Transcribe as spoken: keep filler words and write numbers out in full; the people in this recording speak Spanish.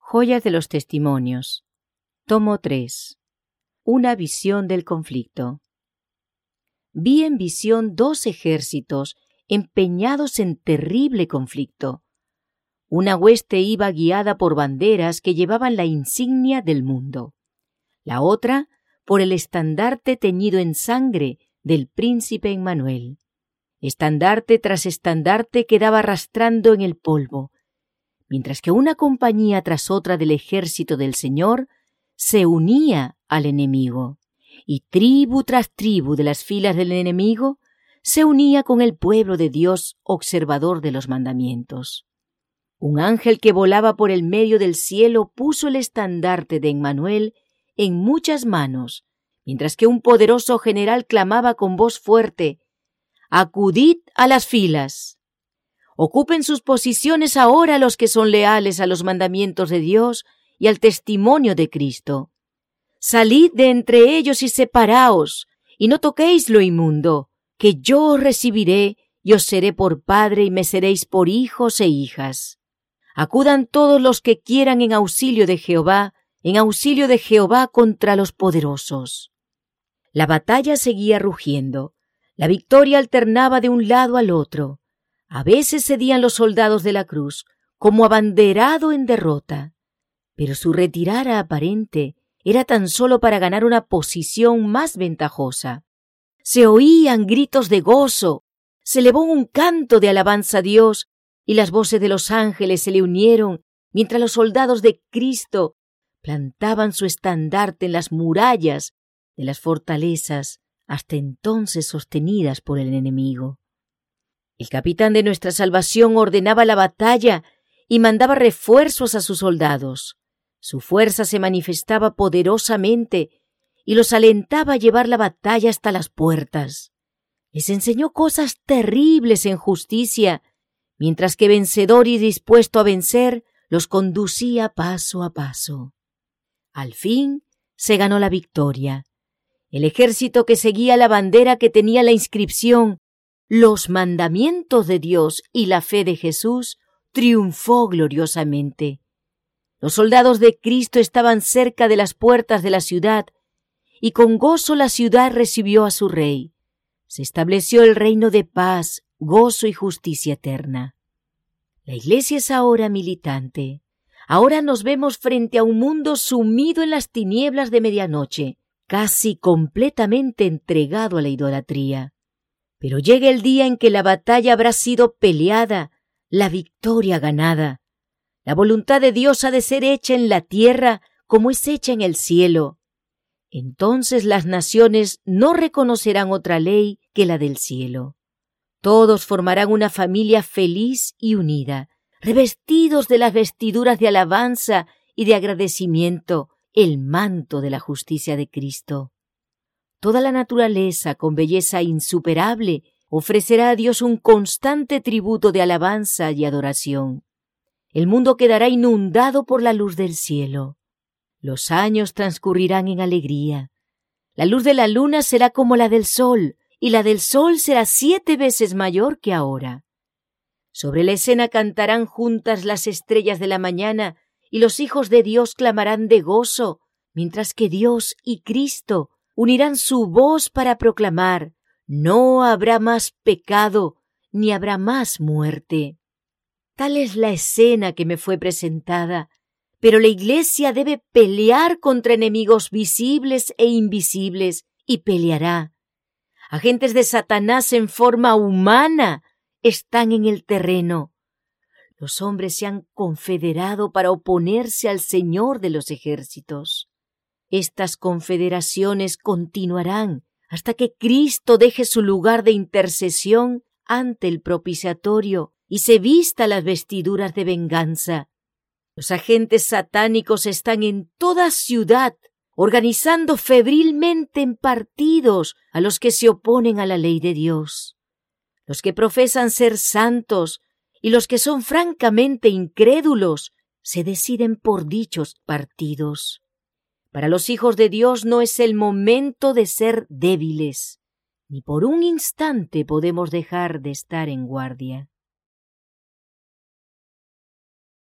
Joyas de los Testimonios. Tomo tres. Una visión del conflicto. Vi en visión dos ejércitos empeñados en terrible conflicto. Una hueste iba guiada por banderas que llevaban la insignia del mundo. La otra por el estandarte teñido en sangre del príncipe Emmanuel. Estandarte tras estandarte quedaba arrastrando en el polvo, mientras que una compañía tras otra del ejército del Señor se unía al enemigo, y tribu tras tribu de las filas del enemigo se unía con el pueblo de Dios observador de los mandamientos. Un ángel que volaba por el medio del cielo puso el estandarte de Emmanuel en muchas manos, mientras que un poderoso general clamaba con voz fuerte: «¡Acudid a las filas! Ocupen sus posiciones ahora los que son leales a los mandamientos de Dios y al testimonio de Cristo. Salid de entre ellos y separaos, y no toquéis lo inmundo, que yo os recibiré y os seré por padre y me seréis por hijos e hijas. Acudan todos los que quieran en auxilio de Jehová, en auxilio de Jehová contra los poderosos». La batalla seguía rugiendo. La victoria alternaba de un lado al otro. A veces cedían los soldados de la cruz, como abanderado en derrota. Pero su retirada aparente era tan solo para ganar una posición más ventajosa. Se oían gritos de gozo, se elevó un canto de alabanza a Dios, y las voces de los ángeles se le unieron, mientras los soldados de Cristo plantaban su estandarte en las murallas de las fortalezas hasta entonces sostenidas por el enemigo. El capitán de nuestra salvación ordenaba la batalla y mandaba refuerzos a sus soldados. Su fuerza se manifestaba poderosamente y los alentaba a llevar la batalla hasta las puertas. Les enseñó cosas terribles en justicia, mientras que vencedor y dispuesto a vencer, los conducía paso a paso. Al fin se ganó la victoria. El ejército que seguía la bandera que tenía la inscripción «Los mandamientos de Dios y la fe de Jesús» triunfó gloriosamente. Los soldados de Cristo estaban cerca de las puertas de la ciudad, y con gozo la ciudad recibió a su rey. Se estableció el reino de paz, gozo y justicia eterna. La iglesia es ahora militante. Ahora nos vemos frente a un mundo sumido en las tinieblas de medianoche, casi completamente entregado a la idolatría. Pero llega el día en que la batalla habrá sido peleada, la victoria ganada. La voluntad de Dios ha de ser hecha en la tierra como es hecha en el cielo. Entonces las naciones no reconocerán otra ley que la del cielo. Todos formarán una familia feliz y unida, revestidos de las vestiduras de alabanza y de agradecimiento, el manto de la justicia de Cristo. Toda la naturaleza, con belleza insuperable, ofrecerá a Dios un constante tributo de alabanza y adoración. El mundo quedará inundado por la luz del cielo. Los años transcurrirán en alegría. La luz de la luna será como la del sol, y la del sol será siete veces mayor que ahora. Sobre la escena cantarán juntas las estrellas de la mañana, y los hijos de Dios clamarán de gozo, mientras que Dios y Cristo unirán su voz para proclamar: no habrá más pecado, ni habrá más muerte. Tal es la escena que me fue presentada, pero la iglesia debe pelear contra enemigos visibles e invisibles, y peleará. Agentes de Satanás en forma humana están en el terreno. Los hombres se han confederado para oponerse al Señor de los ejércitos. Estas confederaciones continuarán hasta que Cristo deje su lugar de intercesión ante el propiciatorio y se vista las vestiduras de venganza. Los agentes satánicos están en toda ciudad, organizando febrilmente en partidos a los que se oponen a la ley de Dios. Los que profesan ser santos y los que son francamente incrédulos se deciden por dichos partidos. Para los hijos de Dios no es el momento de ser débiles, ni por un instante podemos dejar de estar en guardia.